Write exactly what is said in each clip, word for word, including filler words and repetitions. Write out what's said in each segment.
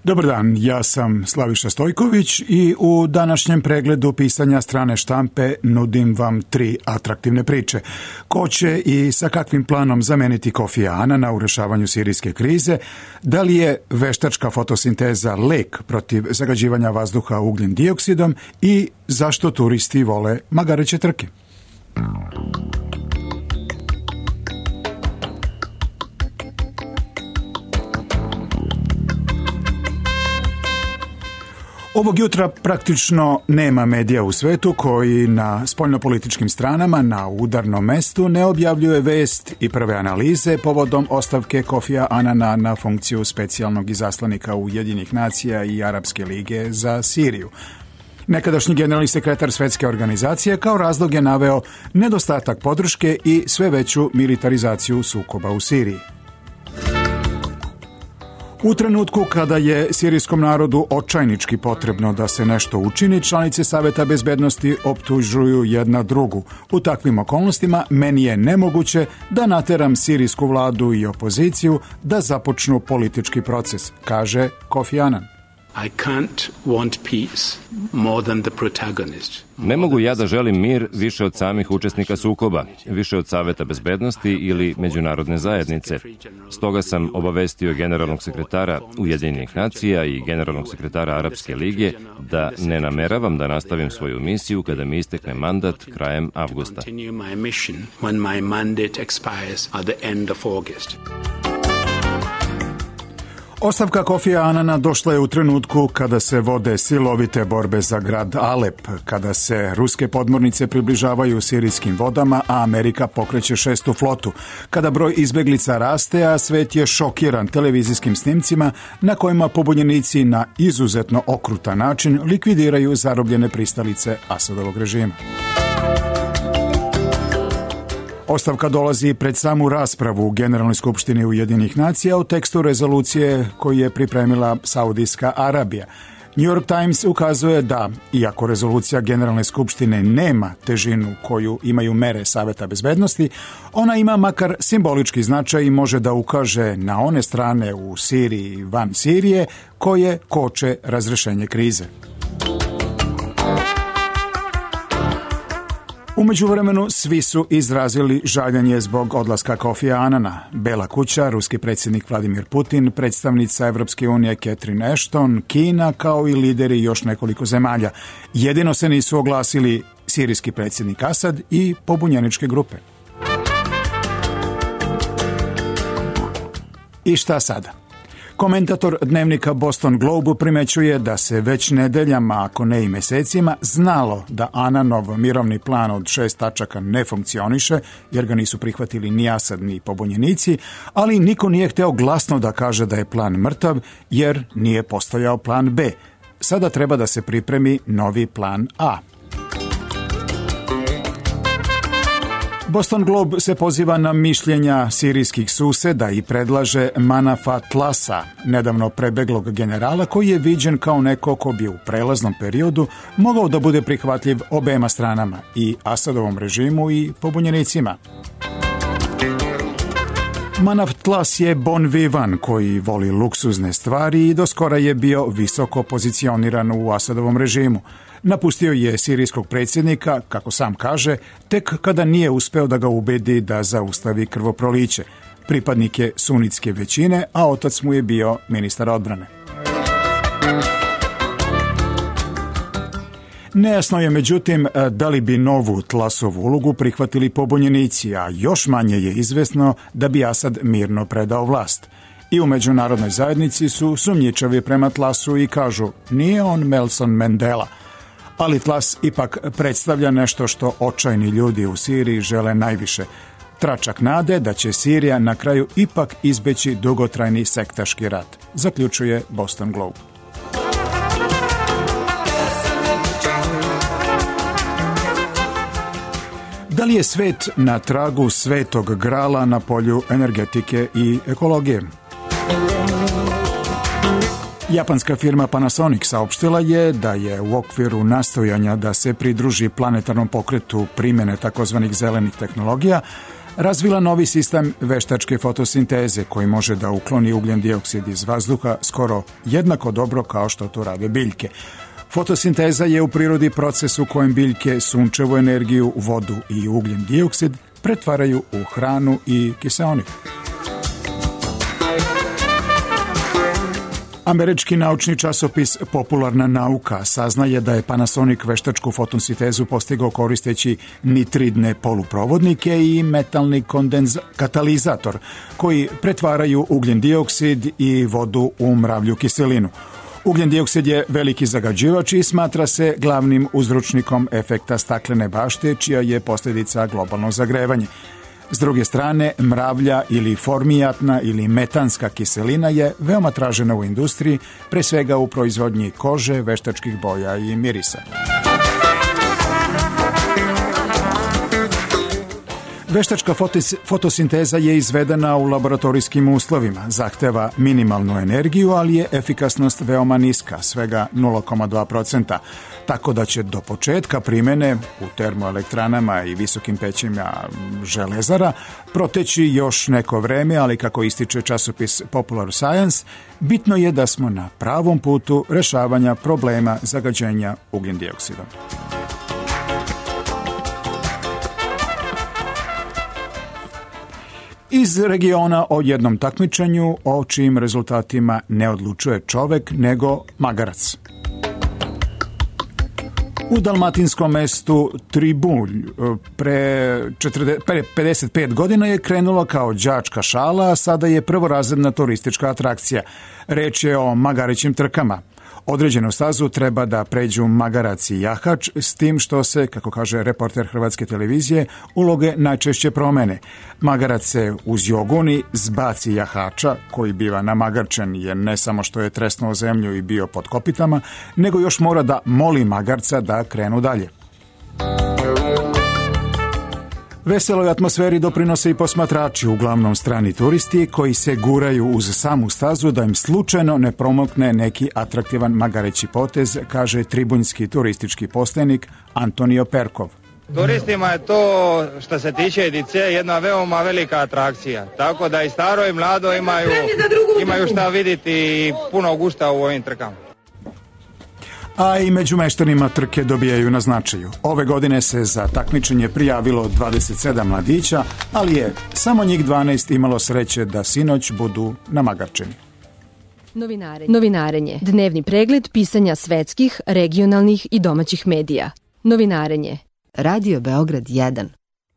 Dobar dan, ja sam Slaviša Stojković i u današnjem pregledu pisanja strane štampe nudim vam tri atraktivne priče. Ko će i sa kakvim planom zameniti Kofija Anana u rešavanju sirijske krize, da li je veštačka fotosinteza lek protiv zagađivanja vazduha ugljen dioksidom i zašto turisti vole magareće trke. Ovog jutra praktično nema medija u svetu koji na spoljnopolitičkim stranama na udarnom mestu ne objavljuje vest i prve analize povodom ostavke Kofija Anana na funkciju specijalnog izaslanika Ujedinjenih nacija i Arapske lige za Siriju. Nekadašnji generalni sekretar Svetske organizacije kao razlog je naveo nedostatak podrške i sve veću militarizaciju sukoba u Siriji. U trenutku kada je sirijskom narodu očajnički potrebno da se nešto učini, članice Saveta bezbednosti optužuju jedna drugu. U takvim okolnostima meni je nemoguće da nateram sirijsku vladu i opoziciju da započnu politički proces, kaže Kofi Anan. I can't want peace more than the protagonist. Ne mogu ja da želim mir više od samih učesnika sukoba, više od Saveta bezbednosti ili međunarodne zajednice. Stoga sam obavestio generalnog sekretara Ujedinjenih nacija i generalnog sekretara Arapske lige da ne nameravam da nastavim svoju misiju kada mi istekne mandat krajem avgusta. Ostavka Kofija Anana došla je u trenutku kada se vode silovite borbe za grad Alep, kada se ruske podmornice približavaju sirijskim vodama, a Amerika pokreće šestu flotu, kada broj izbeglica raste, a svet je šokiran televizijskim snimcima na kojima pobunjenici na izuzetno okrutan način likvidiraju zarobljene pristalice Asadovog režima. Ostavka dolazi pred samu raspravu u Generalnoj skupštini Ujedinjenih nacija o tekstu rezolucije koju je pripremila Saudijska Arabija. New York Times ukazuje da, iako rezolucija Generalne skupštine nema težinu koju imaju mere Saveta bezbednosti, ona ima makar simbolički značaj i može da ukaže na one strane u Siriji i van Sirije koje koče razrešenje krize. U međuvremenu svi su izrazili žaljenje zbog odlaska Kofija Anana. Bela kuća, ruski predsjednik Vladimir Putin, predstavnica Evropske unije Catherine Ashton, Kina kao i lideri još nekoliko zemalja. Jedino se nisu oglasili sirijski predsjednik Asad i pobunjeničke grupe. I šta sada? Komentator dnevnika Boston Globe primećuje da se već nedeljama, ako ne i mesecima, znalo da Ananov mirovni plan od šest tačaka ne funkcioniše, jer ga nisu prihvatili ni Asad ni pobunjenici, ali niko nije hteo glasno da kaže da je plan mrtav, jer nije postojao plan B. Sada treba da se pripremi novi plan A. Boston Globe se poziva na mišljenja sirijskih suseda i predlaže Manafa Tlasa, nedavno prebeglog generala koji je viđen kao neko ko bi u prelaznom periodu mogao da bude prihvatljiv obema stranama, i Asadovom režimu i pobunjenicima. Manaf Tlas je bon vivant koji voli luksuzne stvari i doskora je bio visoko pozicioniran u Asadovom režimu. Napustio je sirijskog predsjednika, kako sam kaže, tek kada nije uspeo da ga ubedi da zaustavi krvoproliće. Pripadnik je sunitske većine, a otac mu je bio ministar odbrane. Nejasno je međutim da li bi novu Tlasovu ulogu prihvatili pobunjenici, a još manje je izvesno da bi Asad mirno predao vlast. I u međunarodnoj zajednici su sumnjičavi prema Tlasu i kažu nije on Nelson Mandela. Ali Tlas ipak predstavlja nešto što očajni ljudi u Siriji žele najviše. Tračak nade da će Sirija na kraju ipak izbeći dugotrajni sektaški rat, zaključuje Boston Globe. Da li je svet na tragu svetog grala na polju energetike i ekologije? Japanska firma Panasonic saopštila je da je u okviru nastojanja da se pridruži planetarnom pokretu primjene takozvanih zelenih tehnologija razvila novi sistem veštačke fotosinteze koji može da ukloni ugljen dioksid iz vazduha skoro jednako dobro kao što to rade biljke. Fotosinteza je u prirodi proces u kojem biljke sunčevu energiju, vodu i ugljen dioksid pretvaraju u hranu i kiseonik. Američki naučni časopis Popularna nauka saznaje da je Panasonic veštačku fotosintezu postigao koristeći nitridne poluprovodnike i metalni kondenz katalizator koji pretvaraju ugljen dioksid i vodu u mravlju kiselinu. Ugljen dioksid je veliki zagađivač i smatra se glavnim uzročnikom efekta staklene bašte, čija je posljedica globalno zagrevanje. S druge strane, mravlja ili formijatna ili metanska kiselina je veoma tražena u industriji, pre svega u proizvodnji kože, veštačkih boja i mirisa. Veštačka fotosinteza je izvedena u laboratorijskim uslovima, zahteva minimalnu energiju, ali je efikasnost veoma niska, svega nula zarez dva procenta, tako da će do početka primene u termoelektranama i visokim pećima železara proteći još neko vreme, ali kako ističe časopis Popular Science, bitno je da smo na pravom putu rešavanja problema zagađenja ugljen dioksidom. Iz regiona o jednom takmičenju o čijim rezultatima ne odlučuje čovek, nego magarac. U dalmatinskom mestu Tribulj pre, četrdeset, pre pedeset pet godina je krenulo kao đačka šala, a sada je prvorazredna turistička atrakcija. Reč je o magarićim trkama. Određenu stazu treba da pređu magarac i jahač, s tim što se, kako kaže reporter Hrvatske televizije, uloge najčešće promene. Magarac se uz joguni zbaci jahača, koji biva namagarčen, jer ne samo što je tresnuo zemlju i bio pod kopitama, nego još mora da moli magarca da krenu dalje. Veseloj atmosferi doprinose i posmatrači, uglavnom strani turisti, koji se guraju uz samu stazu da im slučajno ne promokne neki atraktivan magareći potez, kaže tribunjski turistički postajnik Antonio Perkov. Turistima je to, što se tiče edice, jedna veoma velika atrakcija, tako da i staro i mlado imaju, imaju šta vidjeti i puno gušta u ovim trkama. A i među meštanima trke dobijaju na značaju. Ove godine se za takmičenje prijavilo dvadeset sedam mladića, ali je samo njih dvanaest imalo sreće da sinoć budu namagarčeni. Novinarenje. Novinarenje. Dnevni pregled pisanja svetskih, regionalnih i domaćih medija. Novinarenje. Radio Beograd jedan.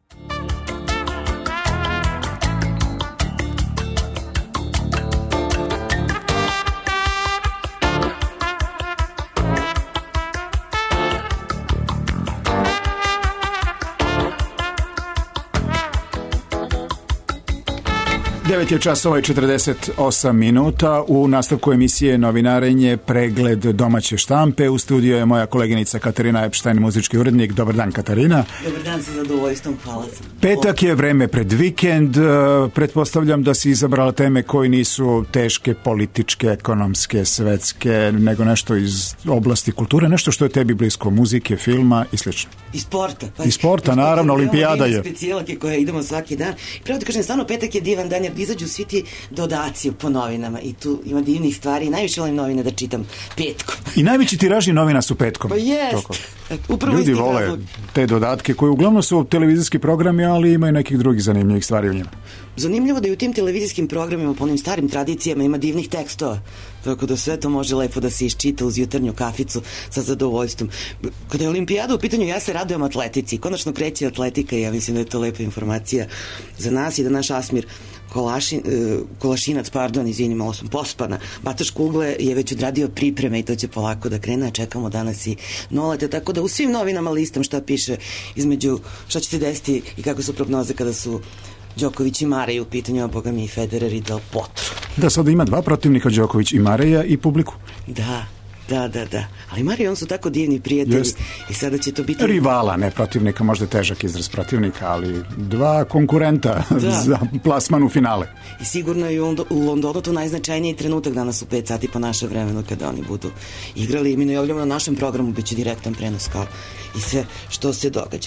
devet je časova i četrdeset osam minuta. U nastavku emisije Novinarenje, pregled domaće štampe. U studiju je moja koleginica Katarina Epštajn, muzički urednik. Dobar dan, Katarina. Dobar dan, sa zadovoljstvom, hvala. Petak je, vreme pred vikend. Pretpostavljam da si izabrala teme koji nisu teške, političke, ekonomske, svetske, nego nešto iz oblasti kulture, nešto što je tebi blisko, muzike, filma i slično. I sporta. Pa, I sporta, naravno, olimpijada je. Specijalke koje idemo svaki dan. Pravo da kažem, stvarno petak je divan dan, jer izađu svi ti dodaci po novinama i tu ima divnih stvari i najviše volim novine da čitam petkom. I najveći tiraži novina su petkom. Pa jest. Upravo ljudi vole razlog. Te dodatke koje uglavnom su televizijski programi, ali ima i nekih drugih zanimljivih stvari u njima. Zanimljivo da i u tim televizijskim programima po onim starim tradicijama ima divnih tekstova, tako da sve to može lepo da se iščita uz jutarnju kaficu sa zadovoljstvom. Kada je olimpijada u pitanju, ja se radujem atletici. Konačno kreće atletika i ja mislim da je to lepa informacija za nas i da naš Asmir Kolašin, Kolašinac, pardon, izvini, malo sam pospana, bacaš kugle je već odradio pripreme i to će polako da krene, a čekamo danas i nolete, tako da u svim novinama listam šta piše između šta će se desiti i kako su prognoze kada su Đoković i Marej u pitanju, a boga mi i Federer i Del Potro. Da, sada ima dva protivnika, Đoković i Mareja, i publiku. Da, da, da, da. Ali Marej i on su tako divni prijatelji. Just. I sada će to biti... Rivala, ne protivnika, možda je težak izraz protivnika, ali dva konkurenta za plasman u finale. I sigurno je u Londonu to najznačajniji trenutak danas u pet sati po naše vremenu kada oni budu igrali. I mi najavljamo na našem programu, bit će direktan prenos kao i sve što se događa.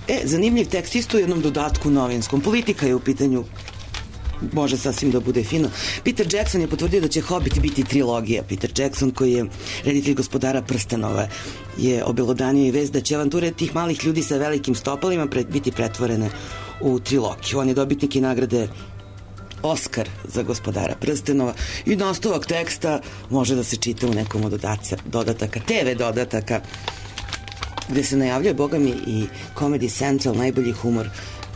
E, zanimljiv tekst isto u jednom dodatku novinskom. Politika je u pitanju, može sasvim da bude fino. Peter Jackson je potvrdio da će Hobbit biti trilogija. Peter Jackson, koji je reditelj Gospodara prstenova, je obelodanio i vest da će avanture tih malih ljudi sa velikim stopalima pred, biti pretvorene u trilogiju. On je dobitnik i nagrade Oskar za Gospodara prstenova i nastavak teksta može da se čita u nekom od dodataka, te ve dodataka, gde se najavljuje, boga mi, i Comedy Central, najbolji humor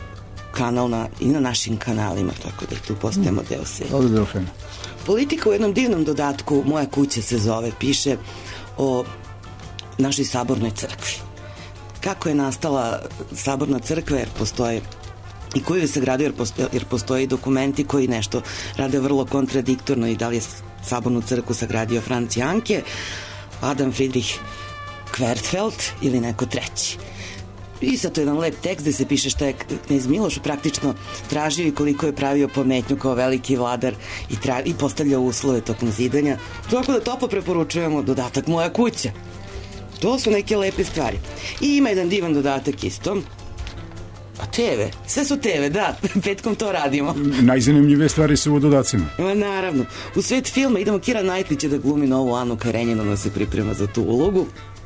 kanal na, i na našim kanalima, tako da tu postajemo deo serije. Politika u jednom divnom dodatku, Moja kuća se zove, piše o našoj sabornoj crkvi. Kako je nastala saborna crkva, jer postoje i koju je sagradio, jer postoje, jer postoje dokumenti koji nešto rade vrlo kontradiktorno, i da li je sabornu crkvu sagradio Franc Janke, Adam Friedrich Querfeld ili neko treći. I sad to je jedan lep tekst gde se piše šta je knez Miloš praktično tražio i koliko je pravio pometnju kao veliki vladar i, tra... i postavljao uslove tokom zidanja. Tako da toplo preporučujemo dodatak Moja kuća. To su neke lepe stvari. I ima jedan divan dodatak isto. A te ve, sve su te ve, da, petkom to radimo. Najzanimljivije stvari su u dodacima. Ma, naravno. U svet filma idemo, Kira Knightley će da glumi novu Anu Karenjinu, da se priprema za tu ulogu.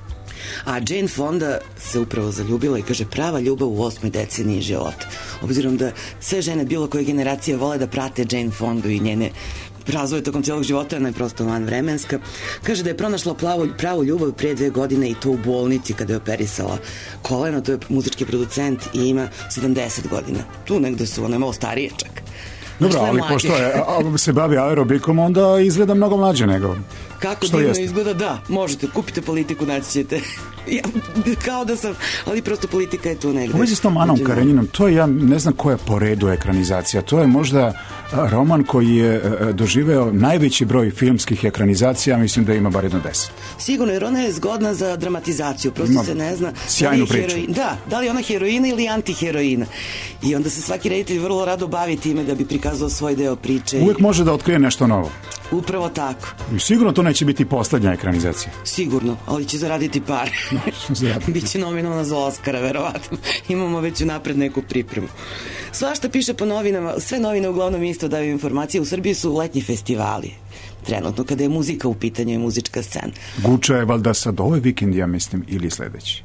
A Jane Fonda se upravo zaljubila i kaže prava ljubav u osmoj deceniji života. Obzirom da sve žene bilo koje generacije vole da prate Jane Fondu i njene razvoje tokom cijelog života, ona je prosto vanvremenska. Kaže da je pronašla plavu, pravu ljubav pre dve godine i to u bolnici kada je operisala koleno. To je muzički producent i ima sedamdeset godina. Tu negde su, ona je malo starije čak. Dobro, ali pošto je, se bavi aerobikom, onda izgleda mnogo mlađe nego kako divno jeste. Izgleda, da, možete, kupite Politiku, naći ćete. Ja, kao da sam, ali prosto Politika je tu negde. Ovo je s tom Anom Karenjinom, to je, ja ne znam koja po redu ekranizacija, to je možda roman koji je doživeo najveći broj filmskih ekranizacija, mislim da ima bar jedno deset. Sigurno, jer ona je zgodna za dramatizaciju, prosto ima se ne zna sjajnu da li je priču. Heroin, da, da li je ona heroina ili antiheroina. I onda se svaki reditelj vrlo rado bavi time da bi prikazao svoj deo priče. Uvijek i... može da otkrije nešto novo. Upravo tako. I sigurno to neće biti poslednja ekranizacija. Sigurno, ali će zaraditi pare. Biće nominovana za Oskara, verovatno. Imamo već unapred neku pripremu. Svašta piše po novinama, sve novine uglavnom isto daju informacije. U Srbiji su letnji festivali. Trenutno, kada je muzika u pitanju i muzička scena. Guča je valjda sad ovaj vikend, ja mislim, ili sledeći.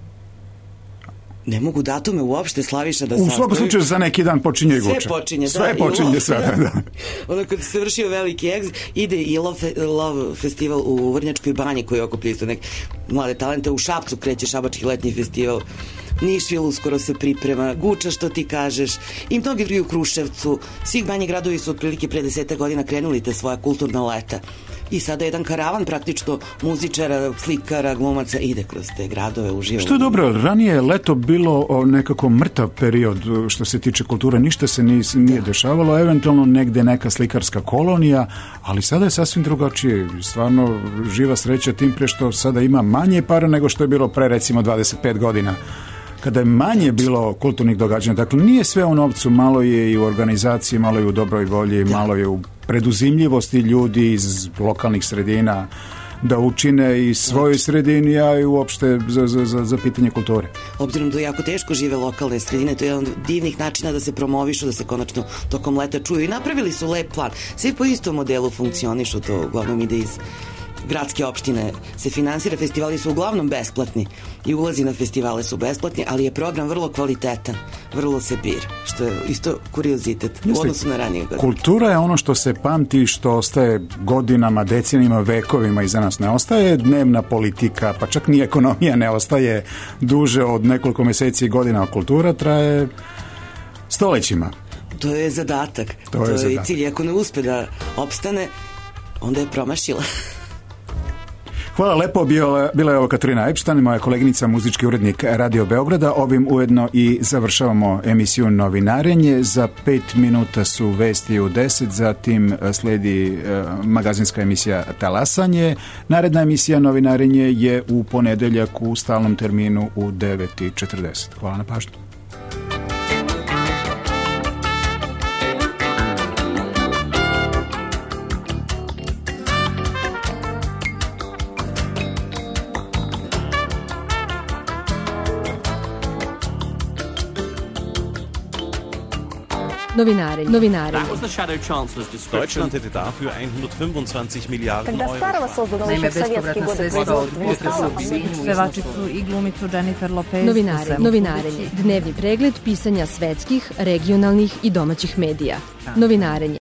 Ne mogu datume uopšte, Slaviša, da u svakom slučaju za neki dan počinje i Guča. Sve počinje, Sve da. počinje sada, da. Onda kad se vršio veliki egz, ide i Love, fe, Love festival u Vrnjačkoj banji koji okuplja isto neke mlade talente. U Šapcu kreće Šabački letnji festival. Nišvil uskoro se priprema, Guča, što ti kažeš, i mnogi drugi u Kruševcu. Svih manji gradovi su otprilike pre deseta godina krenuli te svoja kulturna leta. I sada jedan karavan praktično muzičara, slikara, glumaca ide kroz te gradove, uživa. Što je dobro, ranije je leto bilo nekako mrtav period što se tiče kulture, ništa se nije, nije dešavalo, eventualno negde neka slikarska kolonija, ali sada je sasvim drugačije, stvarno živa sreća tim pre što sada ima manje para nego što je bilo pre recimo dvadeset pet godina. Kada je manje bilo kulturnih događanja, dakle nije sve u novcu, malo je i u organizaciji, malo je u dobroj volji, da. Malo je u preduzimljivosti ljudi iz lokalnih sredina da učine i svojoj sredini, a i uopšte za, za, za, za pitanje kulture. Obzirom da jako teško žive lokalne sredine, to je jedan od divnih načina da se promovišu, da se konačno tokom leta čuju i napravili su lep plan. Svi po istom modelu funkcionišu, to uglavnom ide iz gradske opštine se finansira, festivali su uglavnom besplatni i ulazi na festivale su besplatni, ali je program vrlo kvalitetan, vrlo se bira, što je isto kuriozitet u odnosu na ranije godine. Kultura je ono što se pamti, što ostaje godinama, decenijima, vekovima iza nas. Ne ostaje dnevna politika, pa čak ni ekonomija ne ostaje duže od nekoliko meseci i godina, a kultura traje stolećima. To je zadatak, to, to je, je zadatak. Cilj, ako ne uspe da opstane, onda je promašila. Hvala lepo, bila, bila je ovo Katarina Epštan, moja koleginica, muzički urednik Radio Beograda. Ovim ujedno i završavamo emisiju Novinarenje. Za pet minuta su vesti u deset, zatim sledi eh, magazinska emisija Talasanje. Naredna emisija Novinarenje je u ponedeljak u stalnom terminu u devet i četrdeset. Hvala na pažnju. Novinarenje. Novinarenje. Deutschland hätte dafür hundertfünfundzwanzig Milliarden Euro. Naime, bespovratna sredstva od potresa u Sinju, pevačicu i glumicu Jennifer Lopez. Novinarenje. Novinarenje. Dnevni pregled pisanja svetskih, regionalnih i domaćih medija. Novinarenje.